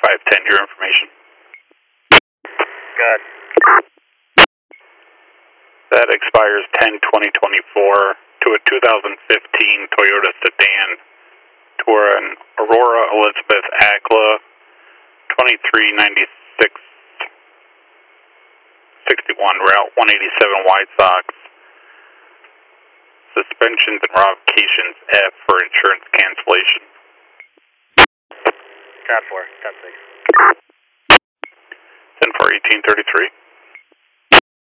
510, your information. Good. That expires 10/20/24 to a 2015 Toyota sedan to an Aurora Elizabeth Acla 2396/61 Route 187 White Sox. Suspensions and modifications F for insurance cancellation. 10-4, 10-6. 10-4, 1833.